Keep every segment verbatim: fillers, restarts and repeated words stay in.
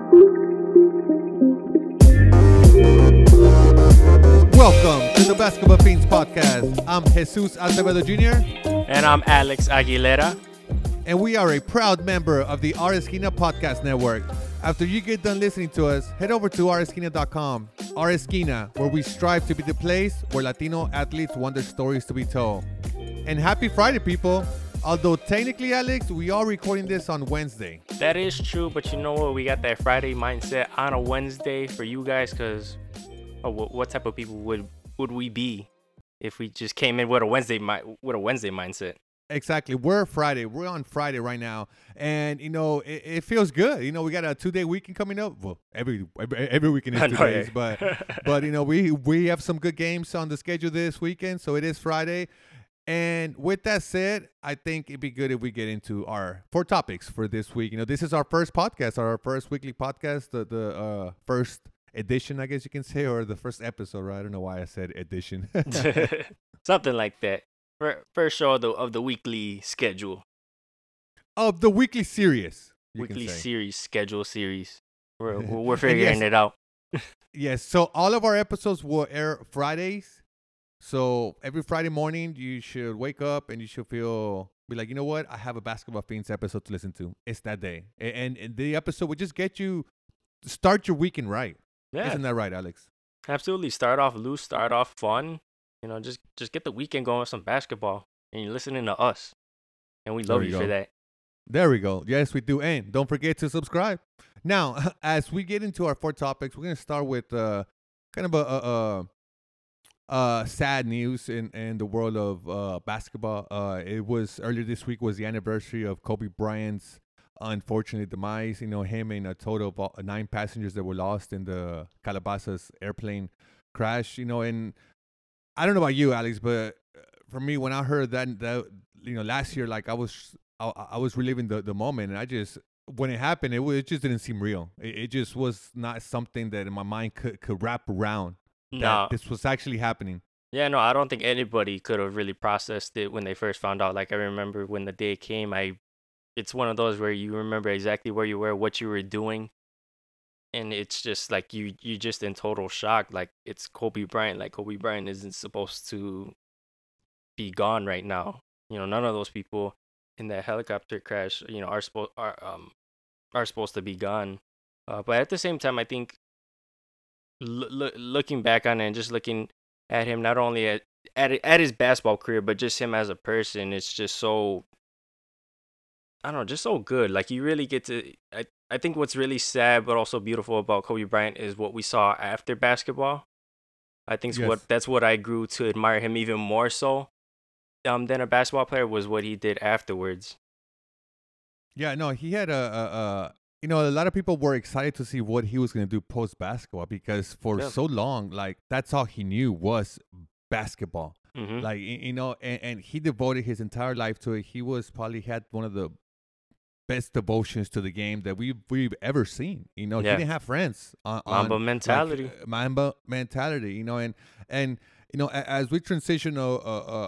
Welcome to the Basketball Fiends podcast. I'm Jesus Acevedo Junior And I'm Alex Aguilera. And we are a proud member of the R Esquina Podcast Network. After you get done listening to us, head over to r esquina dot com. R Esquina, where we strive to be the place where Latino athletes want their stories to be told. And happy Friday, people. Although technically, Alex, we are recording this on Wednesday. That is true, but you know what? We got that Friday mindset on a Wednesday for you guys, because oh, what, what type of people would would we be if we just came in with a Wednesday mi- with a Wednesday mindset? Exactly. We're Friday. We're on Friday right now. And, you know, it, it feels good. You know, we got a two-day weekend coming up. Well, every every, every weekend is two know, days. yeah. But, but you know, we, we have some good games on the schedule this weekend. So it is Friday. And with that said, I think it'd be good if we get into our four topics for this week. You know, this is our first podcast, our first weekly podcast, the, the uh, first edition, I guess you can say, or the first episode, right? I don't know why I said edition. Something like that. First show of the, of the weekly schedule. Of the weekly series. Weekly series, schedule series. We're, we're figuring yes, it out. Yes. So all of our episodes will air Fridays. So every Friday morning, you should wake up and you should feel, be like, you know what? I have a Basketball Fiends episode to listen to. It's that day. And, and the episode will just get you, start your weekend right. Yeah. Isn't that right, Alex? Absolutely. Start off loose, start off fun. You know, just just get the weekend going with some basketball. And you're listening to us. And we love you, you for that. There we go. Yes, we do. And don't forget to subscribe. Now, as we get into our four topics, we're going to start with uh, kind of a, a, a uh, sad news in, in the world of uh, basketball. Uh, it was earlier this week was the anniversary of Kobe Bryant's unfortunate demise. You know, him and a total of all, nine passengers that were lost in the Calabasas airplane crash. You know, and I don't know about you, Alex, but for me, when I heard that, that you know, last year, like I was, I, I was reliving the, the moment, and I just, when it happened, it, it just didn't seem real. It, it just was not something that in my mind could, could wrap around that no. this was actually happening. Yeah, no, I don't think anybody could have really processed it when they first found out. Like I remember when the day came, I, it's one of those where you remember exactly where you were, what you were doing. And it's just like you you just in total shock. Like it's Kobe Bryant. Like Kobe Bryant isn't supposed to be gone right now. You know, none of those people in that helicopter crash, you know, are supposed are um are supposed to be gone. Uh, but at the same time, I think lo- lo- looking back on it and just looking at him, not only at, at at his basketball career, but just him as a person, it's just so, I don't know, just so good. Like you really get to. I, I think what's really sad but also beautiful about Kobe Bryant is what we saw after basketball. I think Yes. what that's what I grew to admire him even more so um, than a basketball player was what he did afterwards. Yeah, no, he had a, a, a you know, a lot of people were excited to see what he was going to do post basketball because for Yeah. so long, like that's all he knew was basketball. Mm-hmm. Like, y- you know, and, and he devoted his entire life to it. He was probably had one of the best devotions to the game that we've we've ever seen. You know, Yeah. he didn't have friends on, Mamba on mentality. like, uh, Mamba mentality. You know, and and you know, a- as we transition uh, uh, uh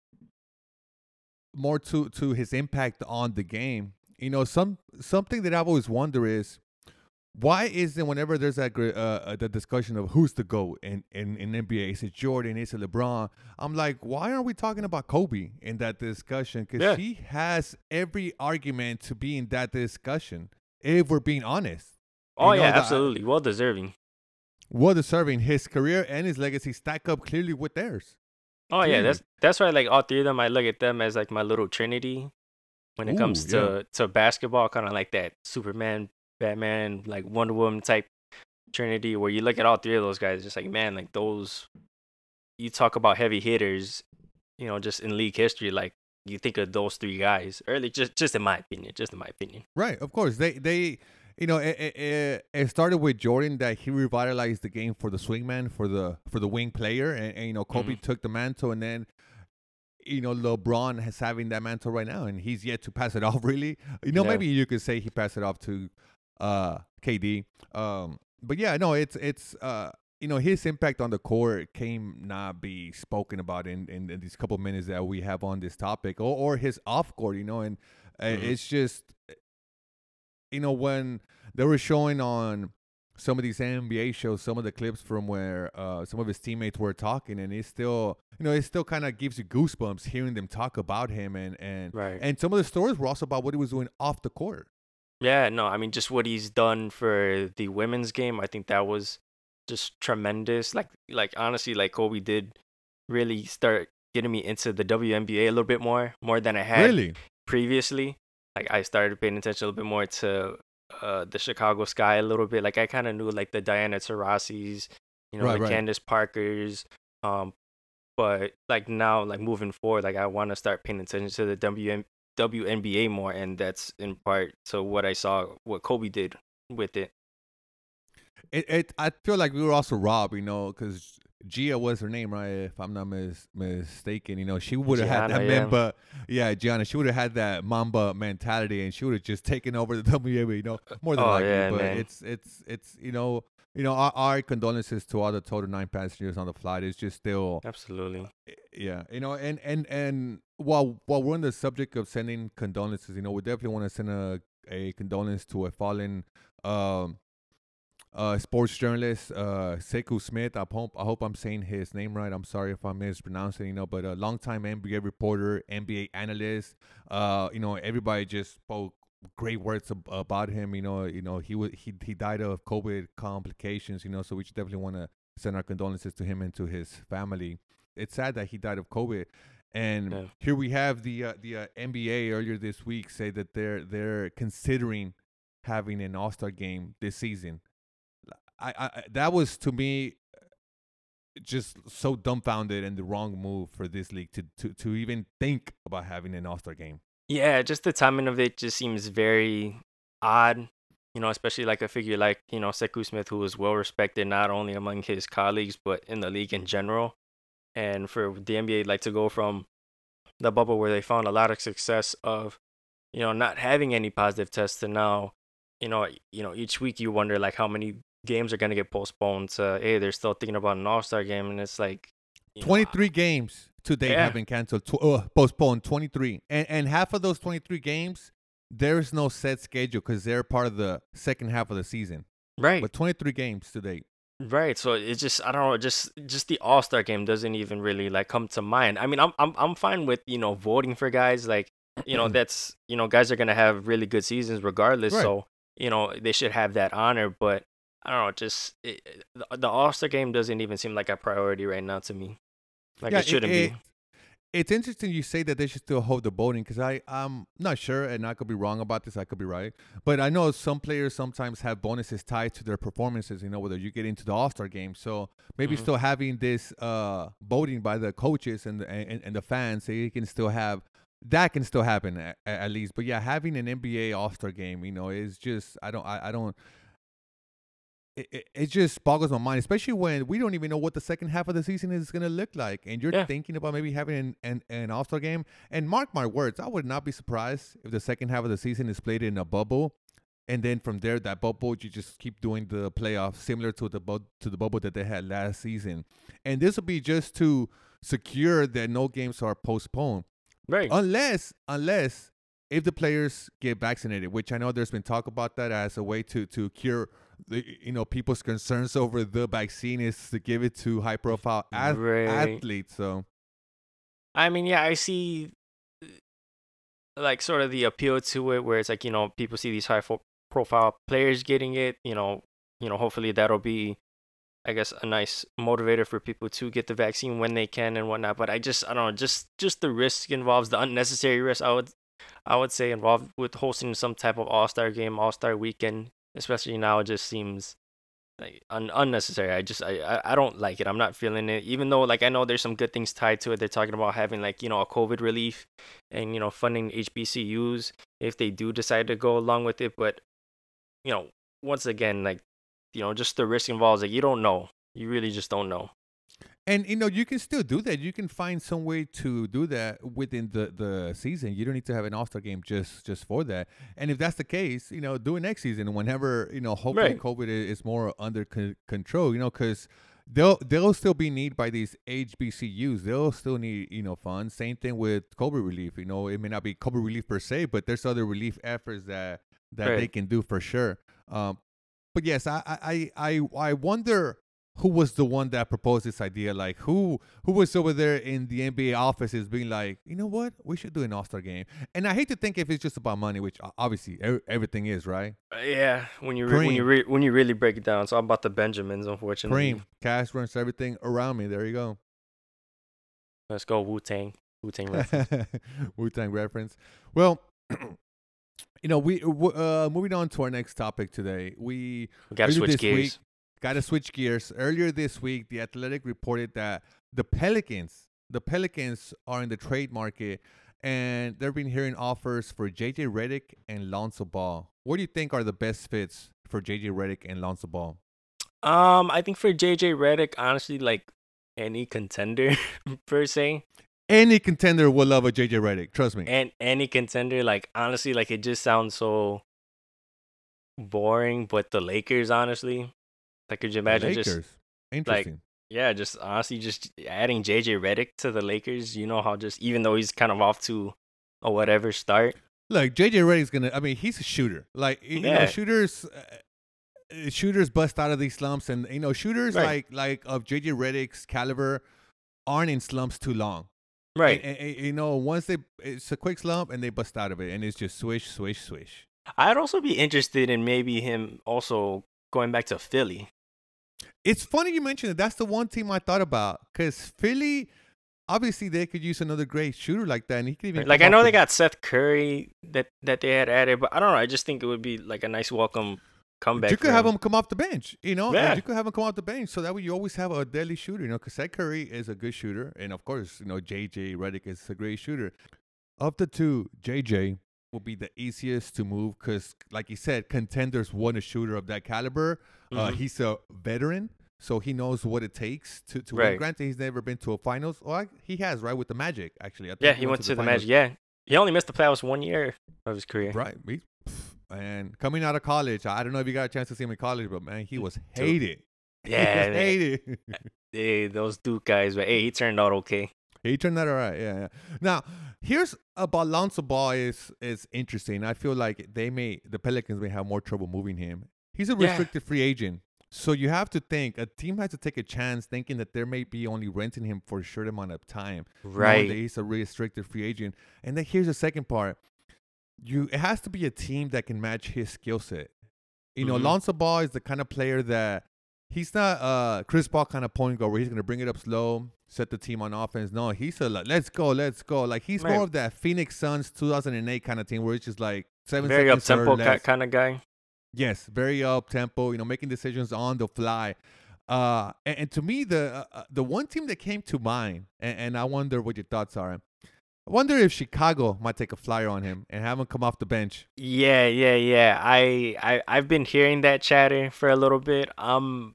more to to his impact on the game, you know, some something that I've always wondered is why isn't whenever there's that gr- uh, uh, the discussion of who's the GOAT in, in, in N B A, is it Jordan, is it LeBron? I'm like, why aren't we talking about Kobe in that discussion? Because Yeah. he has every argument to be in that discussion, if we're being honest. Oh You know, yeah, the- absolutely, well deserving. Well deserving. His career and his legacy stack up clearly with theirs. Oh yeah, Clearly. that's that's why like all three of them, I look at them as like my little trinity when it Ooh, comes yeah. to to basketball, kind of like that Superman, Batman, like Wonder Woman type trinity, where you look at all three of those guys, just like man, like those. You talk about heavy hitters, you know, just in league history, like you think of those three guys early. Just just in my opinion, just in my opinion. Right, of course. They they you know, it, it, it started with Jordan that he revitalized the game for the swingman, for the for the wing player, and, and you know, Kobe Mhm. took the mantle, and then you know, LeBron has having that mantle right now, and he's yet to pass it off. Really, you know, Yeah. maybe you could say he passed it off to uh, K D. Um, but yeah, no, it's it's uh, you know, his impact on the court can not be spoken about in, in, in these couple minutes that we have on this topic, or or his off court, you know, and uh, Mhm. it's just. you know, when they were showing on some of these N B A shows, some of the clips from where uh, some of his teammates were talking, and it still, you know, it still kind of gives you goosebumps hearing them talk about him, and and Right. and some of the stories were also about what he was doing off the court. Yeah, no, I mean just what he's done for the women's game, I think that was just tremendous. Like like honestly, like Kobe did really start getting me into the W N B A a little bit more, more than I had Really? previously. Like I started paying attention a little bit more to uh the Chicago Sky a little bit. Like I kind of knew like the Diana Taurasi's, you know, Right, the right. Candace Parkers, um, but like now, like moving forward, like I want to start paying attention to the W N W N B A more, and that's in part to what I saw what Kobe did with it. It, it I feel like we were also robbed, you know, because Gia was her name, right? If I'm not mis- mistaken, you know, she would have had Gianna, that yeah. Mamba, yeah, Gianna. She would have had that Mamba mentality, and she would have just taken over the W N B A, you know, more than Oh likely. yeah, But man. it's it's it's you know, you know, our, our condolences to all the total nine passengers on the flight. It's just still, Absolutely. yeah, you know, and and and while while we're on the subject of sending condolences, you know, we definitely want to send a a condolence to a fallen. Um, uh, sports journalist uh, Sekou Smith. I hope I hope I'm saying his name right. I'm sorry if I'm mispronouncing, you know, but a longtime N B A reporter, N B A analyst. Uh, you know, everybody just spoke great words ab- about him. You know, you know he was he he died of COVID complications. You know, so we should definitely want to send our condolences to him and to his family. It's sad that he died of COVID. And Yeah. here we have the uh, the uh, N B A earlier this week say that they're they're considering having an All Star game this season. I, I that was to me just so dumbfounded and the wrong move for this league to to to even think about having an All Star game. Yeah, just the timing of it just seems very odd. You know, especially like a figure like, you know, Sekou Smith, who is well respected not only among his colleagues but in the league in general. And for the N B A like to go from the bubble where they found a lot of success of, you know, not having any positive tests to now, you know, you know, each week you wonder like how many games are gonna get postponed to, hey, they're still thinking about an All Star game, and it's like, you know, twenty-three games to date have yeah, been canceled, tw- uh, postponed. twenty-three, and and half of those twenty-three games there is no set schedule because they're part of the second half of the season. right, But twenty-three games to date. right. So it's just I don't know, just just the All Star game doesn't even really like come to mind. I mean, I'm I'm I'm fine with you know voting for guys like you know that's you know guys are gonna have really good seasons regardless. Right. So you know they should have that honor, but. I don't know, just it, the, the All Star game doesn't even seem like a priority right now to me. Like Yeah, it it, shouldn't it be. it's interesting you say that they should still hold the voting because I I'm not sure and I could be wrong about this. I could be right, but I know some players sometimes have bonuses tied to their performances. You know, whether you get into the All Star game, so maybe Hmm. still having this uh voting by the coaches and the, and, and the fans, so you can still have that can still happen at, at least. But yeah, having an N B A All Star game, you know, is just I don't I, I don't it, it, it just boggles my mind, especially when we don't even know what the second half of the season is going to look like. And you're Yeah, thinking about maybe having an, an, an All Star game. And mark my words, I would not be surprised if the second half of the season is played in a bubble. And then from there, that bubble, you just keep doing the playoffs similar to the bu- to the bubble that they had last season. And this will be just to secure that no games are postponed, right. unless unless if the players get vaccinated, which I know there's been talk about that as a way to to cure the you know people's concerns over the vaccine is to give it to high profile ath- Right. athletes. So I mean, yeah, I see like sort of the appeal to it where it's like, you know, people see these high fo- profile players getting it, you know, you know, hopefully that'll be I guess a nice motivator for people to get the vaccine when they can and whatnot. But I just I don't know, just just the risk involves the unnecessary risk I would I would say involved with hosting some type of all star game, all star weekend, especially now it just seems like un- unnecessary. I just I, I I don't like it. I'm not feeling it. Even though like I know there's some good things tied to it. They're talking about having like you know a COVID relief, and you know funding H B C Us if they do decide to go along with it. But you know once again like you know just the risk involves like you don't know. You really just don't know. and you know you can still do that. You can find some way to do that within the the season. You don't need to have an All Star game just just for that. And if that's the case, you know, do it next season whenever you know. Hopefully, Right. COVID i- is more under c- control. You know, because they'll they'll still be need by these H B C Us. They'll still need you know funds. Same thing with COVID relief. You know, it may not be COVID relief per se, but there's other relief efforts that that Right. they can do for sure. Um, but yes, I, I, I, I wonder who was the one that proposed this idea. Like who, who was over there in the N B A offices being like, you know what, we should do an All Star game. And I hate to think if it's just about money, which obviously everything is, right? Uh, yeah, when you re- when you Cream, re- when you really break it down, it's all about the Benjamins, unfortunately. cream, cash runs everything around me. There you go. Let's go Wu Tang, Wu Tang reference. Wu Tang reference. Well, you know, we uh, moving on to our next topic today. We We gotta earlier switch this gears. week got to switch gears. Earlier this week, the Athletic reported that the Pelicans, the Pelicans are in the trade market, and they've been hearing offers for J J Redick and Lonzo Ball. What do you think are the best fits for J J Redick and Lonzo Ball? Um, I think for J J Redick, honestly, like any contender per se, Any contender will love a J J Redick. Trust me. and any contender, like honestly, like it just sounds so boring. But the Lakers, honestly, like could you The imagine just Lakers. Interesting. yeah, just honestly, just adding J J Redick to the Lakers? You know how just even though he's kind of off to a whatever start. Look, J J Redick's gonna. I mean, he's a shooter. Like you know, Yeah. shooters, uh, shooters bust out of these slumps, and you know, shooters Right. like like of J J Redick's caliber aren't in slumps too long. Right. And, and, and, you know, once they, it's a quick slump, and they bust out of it, and it's just swish, swish, swish. I'd also be interested in maybe him also going back to Philly. It's funny you mentioned it. That's the one team I thought about because Philly, obviously, they could use another great shooter like that, and he could even Like come I know off they the- got Seth Curry that that they had added, but I don't know. I just think it would be like a nice welcome comeback. You for could have him. him come off the bench, you know. Yeah. And you could have him come off the bench, so that way you always have a deadly shooter, you know. Because Seth Curry is a good shooter, and of course, you know, J J Redick is a great shooter. Of the two, J J will be the easiest to move because, like you said, contenders want a shooter of that caliber. Uh, Mhm. he's a veteran, so he knows what it takes to to Right. win. Granted, he's never been to a finals. Well, I- he has, right, with the Magic, actually. I think Yeah, he went to the finals. Magic. Yeah, he only missed the playoffs one year of his career. Right. He, and coming out of college, I don't know if you got a chance to see him in college, but man, he was hated. Yeah, he was man. hated. Hey, those Duke guys, but hey, he turned out okay. He turned out all right. Yeah, yeah. Now, here's about Lonzo Ball is is interesting. I feel like they may the Pelicans may have more trouble moving him. He's a Yeah. restricted free agent. So you have to think a team has to take a chance thinking that there may be only renting him for a short amount of time. knowing Right. that he's a restricted free agent. And then here's the second part. You it has to be a team that can match his skill set. You know, Mhm. Lonzo Ball is the kind of player that he's not uh Chris Paul kind of point guard where he's gonna bring it up slow, set the team on offense. No, he's a like, let's go, let's go. Like he's Right. more of that Phoenix Suns two thousand eight kind of team where it's just like seven Very up seconds or tempo less. kind of guy. Yes, very up tempo. You know, making decisions on the fly. Uh, and, and to me, the uh, the one team that came to mind, and, and I wonder what your thoughts are. I wonder if Chicago might take a flyer on him and have him come off the bench. Yeah, yeah, yeah. I, I, I've been hearing that chatter for a little bit. Um,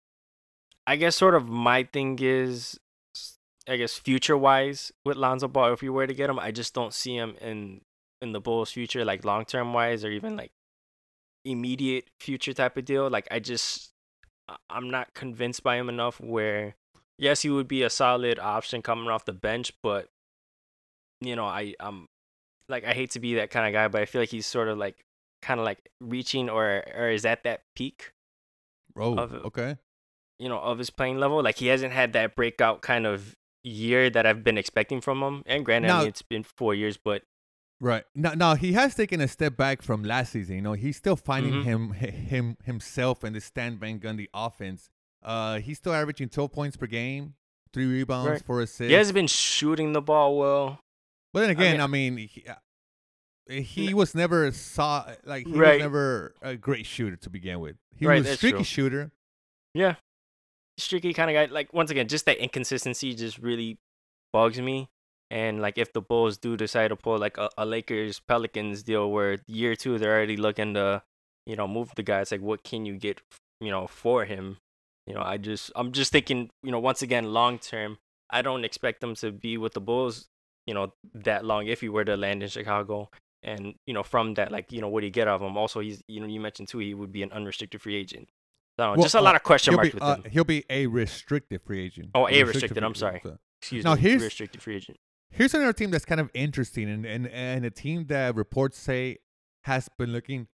I guess sort of my thing is, I guess future wise with Lonzo Ball, if you were to get him, I just don't see him in in the Bulls' future, like long term wise, or even like immediate future type of deal. Like I just, I- I'm not convinced by him enough. Where yes, he would be a solid option coming off the bench, but you know, I um like I hate to be that kind of guy, but I feel like he's sort of like kind of like reaching or or is at that peak, Oh, Of- okay. you know, of his playing level. Like he hasn't had that breakout kind of year that I've been expecting from him. And granted, I Now- mean, it's been four years, but Right. Now, now he has taken a step back from last season. You know, he's still finding Mhm. him him himself and the stand Van Gundy offense. Uh, he's still averaging twelve points per game, three rebounds, Right. four assists. he hasn't been shooting the ball well. But then again, mean- I mean, he, uh, he was never saw like he Right. was never a great shooter to begin with. He Right, was a that's streaky true. shooter. Yeah, streaky kind of guy. Like once again, just that inconsistency just really bugs me. And like if the Bulls do decide to pull like a, a Lakers Pelicans deal where year two they're already looking to, you know, move the guy. It's like what can you get, you know, for him? You know, I just I'm just thinking, you know, once again long term, I don't expect them to be with the Bulls, you know, that long if he were to land in Chicago. And you know, from that, like you know, what do you get out of him? Also, he's you know, you mentioned too, he would be an unrestricted free agent. So I don't know, Well, just a uh, lot of question He'll marks be, with uh, him. he'll be a restricted free agent. Oh, a Restricted restricted, free I'm agent, sorry. so- Excuse Now, me, here's- restricted free agent. Here's another team that's kind of interesting and, and, and a team that reports say has been looking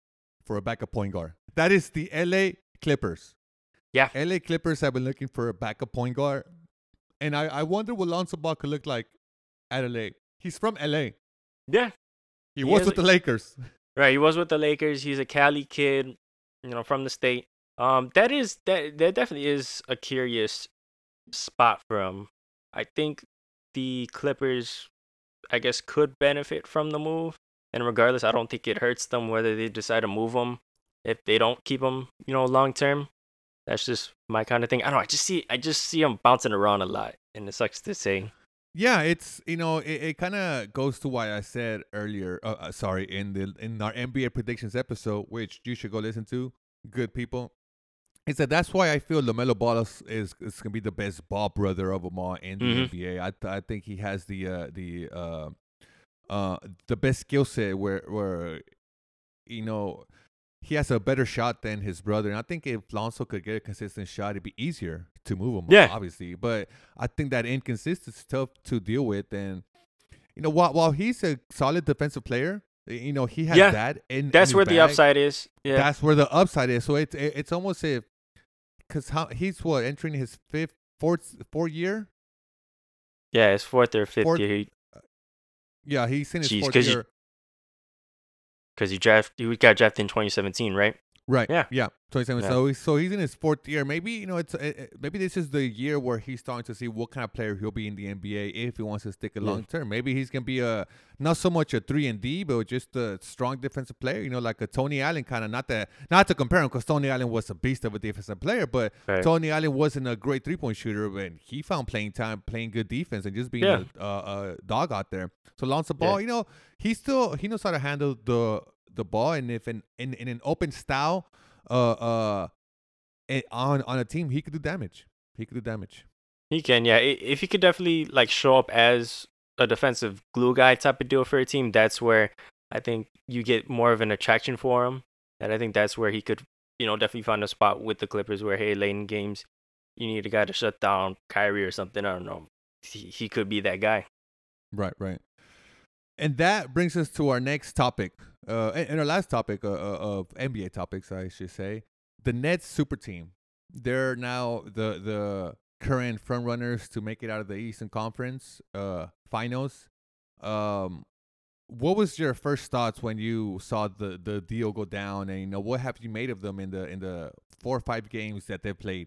for a backup point guard. That is the L A Clippers. Yeah. L A Clippers have been looking for a backup point guard. And I, I wonder what Lonzo Ball could look like at L A. He's from L A. Yeah. He, He was has with a- the Lakers. Right. He was with the Lakers. He's a Cali kid, you know, from the state. Um, that is that that definitely is a curious spot for him. I think the Clippers, I guess, could benefit from the move. And regardless, I don't think it hurts them whether they decide to move him if they don't keep him, you know, long term. That's just my kind of thing. I don't know. I just see I just see him bouncing around a lot, and it sucks to say. Yeah, it's you know it, it kind of goes to what I said earlier. Uh, uh, sorry, in the in our N B A predictions episode, which you should go listen to. Good people. Is that that's why I feel LaMelo Ball is, is, is gonna be the best ball brother of them all in the Mhm. N B A. I th- I think he has the uh, the uh, uh, the best skill set where where you know he has a better shot than his brother. And I think if Lonzo could get a consistent shot, it'd be easier to move him. Yeah. Obviously, but I think that inconsistency is tough to deal with. And you know, while while he's a solid defensive player, you know he has Yeah, that. In, That's in where his the bag. upside is. Yeah. That's where the upside is. So it's it, it's almost if because how he's what entering his fifth, fourth, fourth year. Yeah, it's fourth or fifth Fourth- year. He, Yeah, he's in his Jeez, fourth 'cause you- year. Because he draft he got drafted in twenty seventeen, right? Right. Yeah. Yeah. twenty-seven. Yeah. So he's, so he's in his fourth year. Maybe you know it's uh, uh, maybe this is the year where he's starting to see what kind of player he'll be in the N B A if he wants to stick it Yeah. long term. Maybe he's gonna be a not so much a three and D, but just a strong defensive player. You know, like a Tony Allen kind of. Not that not to compare him because Tony Allen was a beast of a defensive player, but Right. Tony Allen wasn't a great three point shooter, and he found playing time, playing good defense, and just being Yeah. a, a, a dog out there. So Lonzo Ball, you know, he still he knows how to handle the the ball, and if in in, in an open style. Uh, uh, eh, on on a team, he could do damage. He could do damage. He can, yeah. I- If he could definitely like show up as a defensive glue guy type of deal for a team, that's where I think you get more of an attraction for him. And I think that's where he could, you know, definitely find a spot with the Clippers where, hey, late in games, you need a guy to shut down Kyrie or something. I don't know. He, he could be that guy. Right, right. And that brings us to our next topic, uh, and, and our last topic uh, uh, of N B A topics, I should say. The Nets super team. They're now the the current front runners to make it out of the Eastern Conference uh, Finals. Um, what was your first thoughts when you saw the, the deal go down, and you know what have you made of them in the in the four or five games that they played?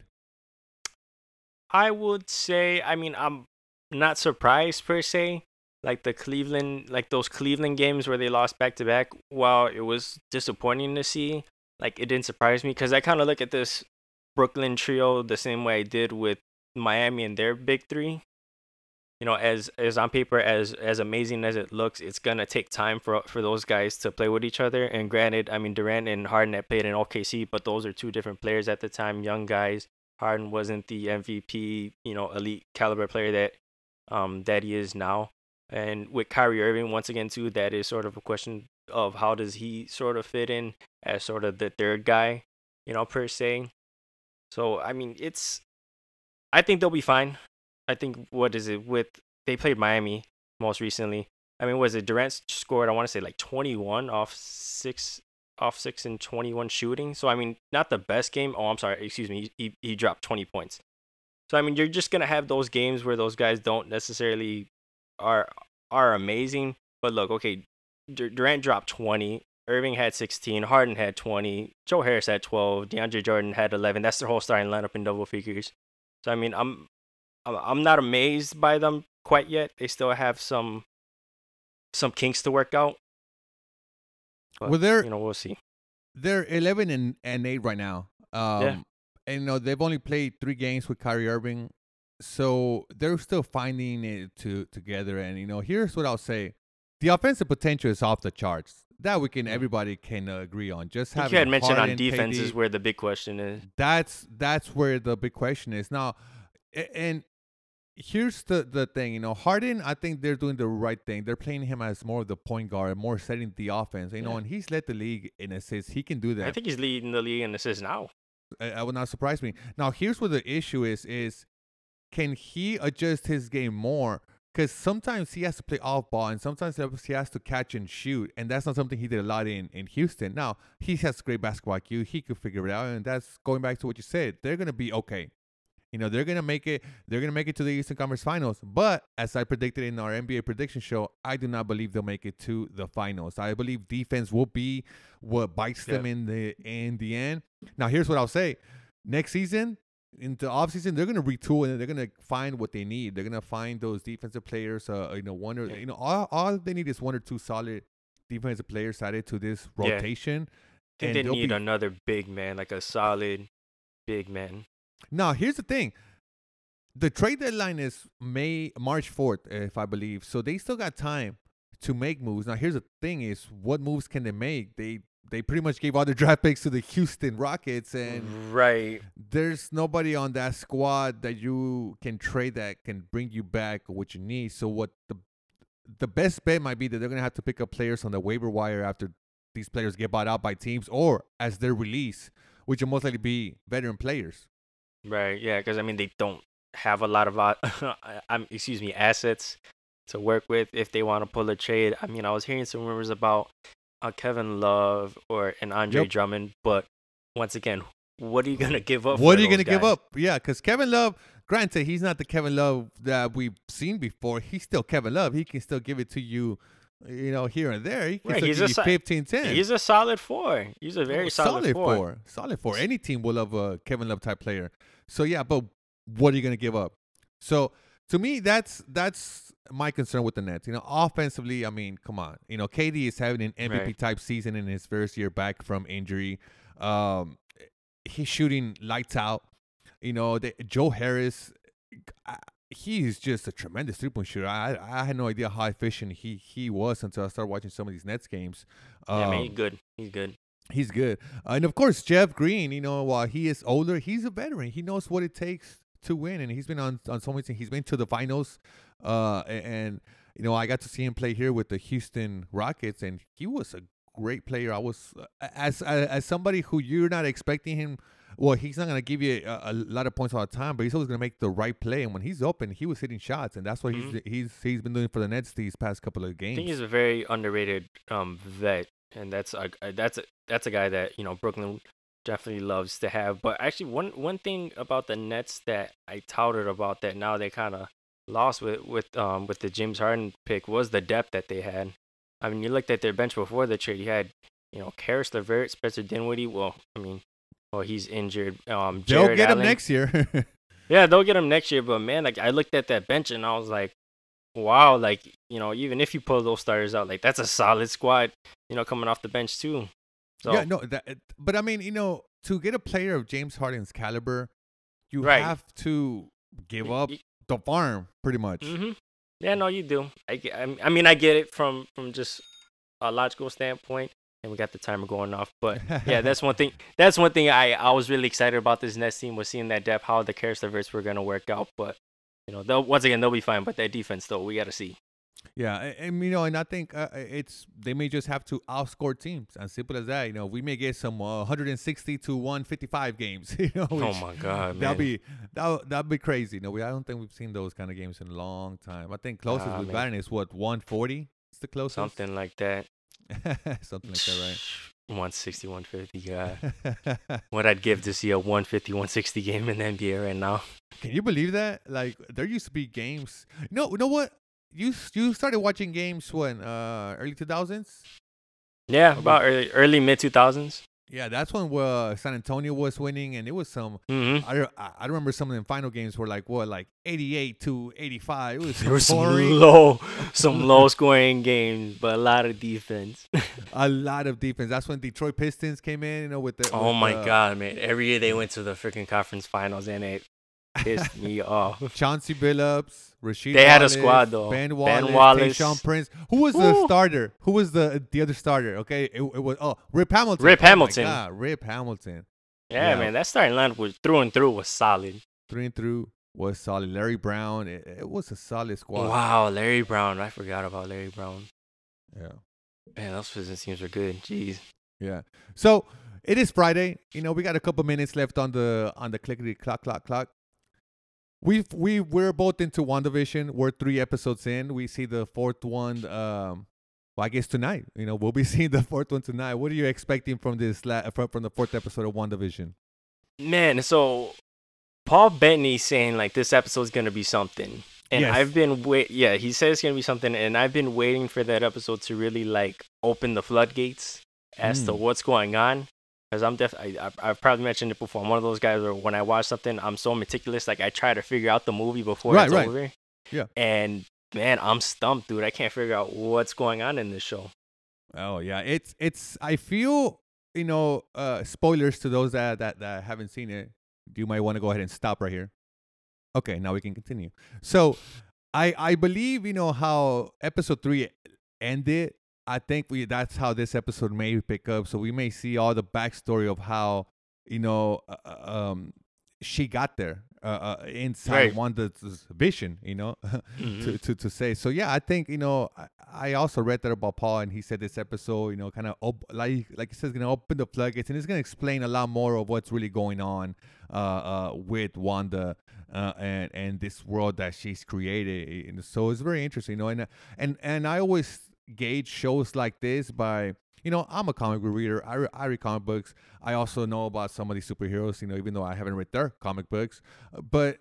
I would say, I mean, I'm not surprised per se. Like the Cleveland, like those Cleveland games where they lost back to back, while it was disappointing to see, like it didn't surprise me because I kind of look at this Brooklyn trio the same way I did with Miami and their big three. You know, as as on paper, as as amazing as it looks, it's gonna take time for for those guys to play with each other. And granted, I mean Durant and Harden had played in O K C, but those are two different players at the time, young guys. Harden wasn't the M V P, you know, elite caliber player that um that he is now. And with Kyrie Irving, once again, too, that is sort of a question of how does he sort of fit in as sort of the third guy, you know, per se. So, I mean, it's, I think they'll be fine. I think, what is it, with, they played Miami most recently. I mean, was it Durant scored, I want to say like twenty-one off six, off six and twenty-one shooting. So, I mean, not the best game. Oh, I'm sorry, excuse me. He, he dropped twenty points. So, I mean, you're just going to have those games where those guys don't necessarily are are amazing, but look, okay, Dur- Durant dropped twenty, Irving had sixteen, Harden had twenty, Joe Harris had twelve, DeAndre Jordan had eleven. That's their whole starting lineup in double figures. So I mean, I'm I'm I'm not amazed by them quite yet. They still have some some kinks to work out. But, Well, they're you know, we'll see. they're eleven and, and eight right now. Um, Yeah. And you know they've only played three games with Kyrie Irving, so they're still finding it to together. And you know, here's what I'll say: the offensive potential is off the charts. That we can Mm. everybody can uh, agree on. Just I think having you had mentioned on Harden, defense K D, is where the big question is. that's that's where the big question is now. a- And here's the the thing, you know, Harden. I think they're doing the right thing. They're playing him as more of the point guard, more setting the offense. You know, Yeah. and he's led the league in assists. He can do that. I think he's leading the league in assists now. I, I would not surprise me. Now, here's what the issue is: is can he adjust his game more because sometimes he has to play off ball and sometimes he has to catch and shoot, and that's not something he did a lot in in Houston. Now he has great basketball I Q. He could figure it out, and that's going back to what you said. They're gonna be okay. You know, they're gonna make it. They're gonna make it to the Eastern Conference Finals. But as I predicted in our N B A prediction show, I do not believe they'll make it to the finals. I believe defense will be what bites them Yeah. in the in the end. Now, here's what I'll say: next season, in the offseason, they're gonna retool and they're gonna find what they need. They're gonna find those defensive players. Uh, you know, one or Yeah. you know, all, all they need is one or two solid defensive players added to this Yeah. rotation. I think and they they'll need be- another big man, like a solid big man. Now, here's the thing. The trade deadline is May March fourth, if I believe. So they still got time to make moves. Now, here's the thing is, what moves can they make? They they pretty much gave all their draft picks to the Houston Rockets, and Right. there's nobody on that squad that you can trade that can bring you back what you need. So what the the best bet might be that they're going to have to pick up players on the waiver wire after these players get bought out by teams or as their release, which will most likely be veteran players. Right. Yeah. Because I mean, they don't have a lot of uh, I'm excuse me assets to work with if they want to pull a trade. I mean, I was hearing some rumors about uh, Kevin Love or an Andre Yep. Drummond, but once again, what are you gonna give up? What for are you those going to give guys? up? Yeah, because Kevin Love, granted, he's not the Kevin Love that we've seen before. He's still Kevin Love. He can still give it to you, you know, here and there. He can Right, still he's give a you si- fifteen, ten. He's a solid four. He's a very Oh, solid, four. four. Solid four. Any team will love a Kevin Love type player. So, yeah, but what are you going to give up? So, to me, that's that's my concern with the Nets. You know, offensively, I mean, come on. You know, K D is having an M V P Right. type season in his first year back from injury. Um, he's shooting lights out. You know, the, Joe Harris, I, he's just a tremendous three point shooter. I I had no idea how efficient he he was until I started watching some of these Nets games. Um, Yeah, I mean, he's good. He's good. He's good. Uh, and of course, Jeff Green, you know, while he is older, he's a veteran. He knows what it takes to win. And he's been on, on so many things. He's been to the finals. Uh, a- and, you know, I got to see him play here with the Houston Rockets. And he was a great player. I was, uh, as, as, as somebody who you're not expecting him, well, he's not going to give you a, a lot of points all the time, but he's always going to make the right play. And when he's open, he was hitting shots. And that's what Mhm. he's, he's, he's been doing for the Nets these past couple of I games. think he's a very underrated um vet, and that's a a- that's a that's a guy that you know Brooklyn definitely loves to have. But actually, one one thing about the Nets that I touted about that now they kind of lost with with um with the James Harden pick was the depth that they had. I mean, you looked at their bench before the trade. You had you know Karis LeVert, Spencer Dinwiddie. Well, I mean, well he's injured. Um, They'll Jared get him Allen. next year. Yeah, they'll get him next year. But man, like I looked at that bench and I was like, wow, like you know, even if you pull those starters out, like that's a solid squad, you know, coming off the bench too. So Yeah, no, that, but I mean, you know, to get a player of James Harden's caliber, you Right. have to give up y- the farm, pretty much. Mm-hmm. Yeah, no, you do. I, ge- I, I mean, I get it from from just a logical standpoint, and we got the timer going off. But yeah, that's one thing. That's one thing I, I was really excited about this Nets team was seeing that depth, how the Karis LeVerts were gonna work out. But you know, they'll once again they'll be fine. But that defense, though, we got to see. Yeah, a- and, you know, and I think uh, it's they may just have to outscore teams, as simple as that. You know, we may get some uh, one sixty to one fifty-five games. You know, Oh which- my God, man. that'll be that that'll be crazy. No, we I don't think we've seen those kind of games in a long time. I think closest Nah, we've man. gotten is what one forty. It's the closest. Something like that. Something like that, one sixty, one fifty, God. right? What I'd give to see a one fifty, one sixty game in the N B A right now. Can you believe that? Like there used to be games. No, you know what? You you started watching games when uh early two thousands. Yeah, about early, early mid two thousands. Yeah, that's when uh, San Antonio was winning, and it was some. Mm-hmm. I, I I remember some of the final games were like what, like eighty-eight to eighty-five. It was There were some boring. low, some low scoring games, but a lot of defense. A lot of defense. That's when Detroit Pistons came in. You know, with the. Oh with my the God, man! Every year they went to the freaking conference finals, and it pissed me off. Chauncey Billups, Rasheed. They had a Wallace, squad, though. Ben Ben Wallace, Wallace. Tayshaun Prince. Who was the Woo. starter? Who was the the other starter? Okay, it, it was oh Rip Hamilton. Rip Oh my Hamilton. God, Rip Hamilton. Yeah, Yeah. man, that starting lineup was through and through was solid. Through and through was solid. Larry Brown. It, it was a solid squad. Wow, Larry Brown. I forgot about Larry Brown. Yeah. Man, those Pistons teams are good. Jeez. Yeah. So it is Friday. You know, we got a couple minutes left on the on the clickety clock clock clock. we've we we're both into WandaVision. We're three episodes in. We see the fourth one. Um, well, I guess tonight. You know, we'll be seeing the fourth one tonight. What are you expecting from this la- from, from the fourth episode of WandaVision? Man, so Paul Bettany saying like this episode's gonna be something, and Yes. I've been wait. Yeah, he says it's gonna be something, and I've been waiting for that episode to really like open the floodgates as to Mm. what's going on. Because I'm definitely, I've probably mentioned it before. I'm one of those guys where when I watch something, I'm so meticulous. Like I try to figure out the movie before Right, it's right. over. Yeah. And man, I'm stumped, dude. I can't figure out what's going on in this show. Oh yeah, it's it's. I feel you know. Uh, spoilers to those that that, that haven't seen it. You might want to go ahead and stop right here. Okay, now we can continue. So, I I believe you know how episode three ended. I think we that's how this episode may pick up. So we may see all the backstory of how you know uh, um she got there uh, uh inside Right. Wanda's vision. You know Mhm. to, to to say. So yeah, I think you know I, I also read that about Paul, and he said this episode you know kind of op- like like he says gonna open the floodgates, and it's gonna explain a lot more of what's really going on uh uh with Wanda. Uh, and and this world that she's created, and so it's very interesting, you know. And and and I always gauge shows like this by, you know, I'm a comic book reader. I, re- I read comic books. I also know about some of these superheroes, you know, even though I haven't read their comic books. Uh, But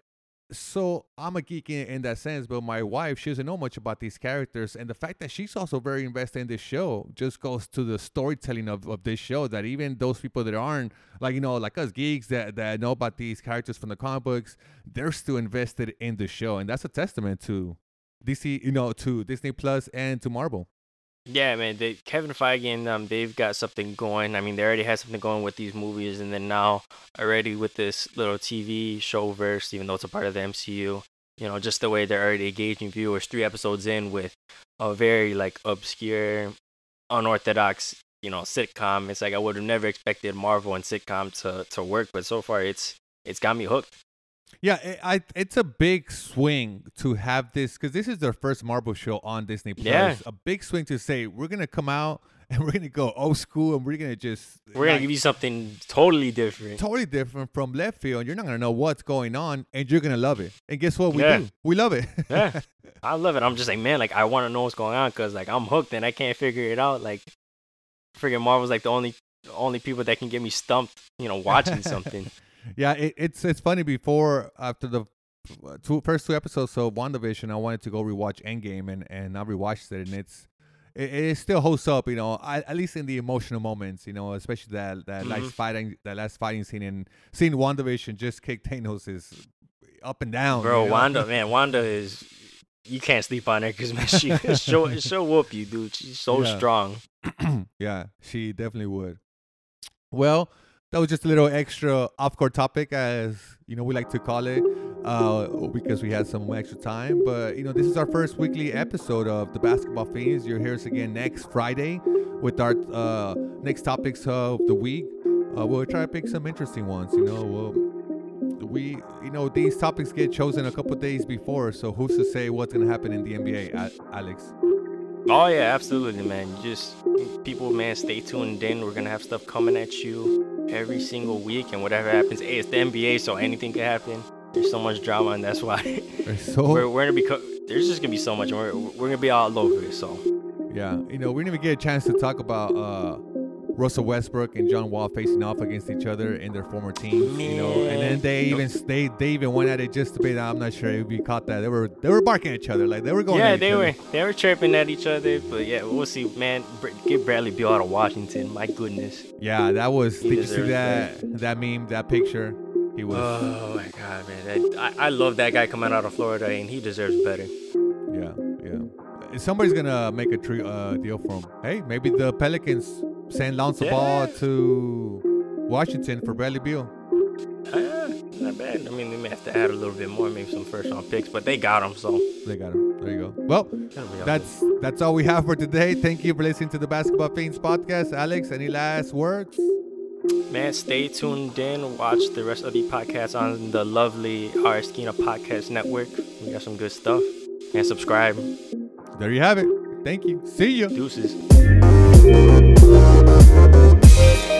so I'm a geek in, in that sense. But my wife, she doesn't know much about these characters. And the fact that she's also very invested in this show just goes to the storytelling of, of this show, that even those people that aren't, like, you know, like us geeks that, that know about these characters from the comic books, they're still invested in the show. And that's a testament to D C, you know, to Disney Plus and to Marvel. Yeah, man. They, Kevin Feige and um, they've got something going. I mean, they already had something going with these movies, and then now already with this little T V show verse, even though it's a part of the M C U. You know, just the way they're already engaging viewers. Three episodes in with a very like obscure, unorthodox, you know, sitcom. It's like I would have never expected Marvel and sitcom to to work, but so far it's it's got me hooked. Yeah, it, I it's a big swing to have this, because this is their first Marvel show on Disney Plus. Yeah. A big swing to say we're gonna come out and we're gonna go old school, and we're gonna just We're gonna like, give you something totally different. totally different from left field. You're not gonna know what's going on, and you're gonna love it. And guess what? We Yeah. do. We love it. Yeah, I love it. I'm just like, man, like I want to know what's going on because like I'm hooked and I can't figure it out. Like, freaking Marvel's like the only the only people that can get me stumped, you know, watching something. Yeah, it, it's it's funny. Before after the two first two episodes of WandaVision, I wanted to go rewatch Endgame, and and I rewatched it, and it's it, it still holds up, you know. I, at least in the emotional moments, you know, especially that that Mhm. last fighting that last fighting scene, and seeing WandaVision just kick Thanos is up and down, Bro, you know? Wanda, man, Wanda is you can't sleep on her because man, she she'll she'll whoop you, dude. She's so Yeah. strong. Yeah, she definitely would. Well, that was just a little extra off-court topic, as you know we like to call it, uh, because we had some extra time. But you know, this is our first weekly episode of the Basketball Fiends. You'll hear us again next Friday with our uh, next topics of the week. Uh, we'll try to pick some interesting ones. You know, we'll, we you know these topics get chosen a couple days before, so who's to say what's gonna happen in the N B A, A- Alex? Oh yeah, absolutely, man. Just people, man, stay tuned in. We're gonna have stuff coming at you every single week, and whatever happens, hey, it's the N B A, so anything can happen. There's so much drama, and that's why So we're we're gonna be. Co- there's just gonna be so much. And we're we're gonna be all over it. So yeah, you know, we didn't even get a chance to talk about uh, Russell Westbrook and John Wall facing off against each other in their former teams. You know, and then they even they they even went at it just a bit. I'm not sure if you caught that. They were they were barking at each other, like they were going. yeah, at each they other. were they were chirping at each other, but yeah, we'll see, man. Br- Get Bradley Beal out of Washington. My goodness. Yeah, that was. He Did you see deserves that that meme, that picture? He was. Oh my god, man. That, I I love that guy coming out of Florida, and he deserves better. Yeah, yeah. Somebody's gonna make a tre- uh, deal for him. Hey, maybe the Pelicans send Lonzo Yeah. Ball to Washington for Bradley Beal. Uh, not bad. I mean, they may have to add a little bit more, maybe some first round picks, but they got him, so They got him. There you go. Well, that'll be all that's that's all we have for today. Thank you for listening to the Basketball Fiends podcast. Alex, any last words? good. Man, stay tuned in. Watch the rest of the podcasts on the lovely R Esquina Podcast Network. We got some good stuff. And subscribe. There you have it. Thank you. See you. Deuces.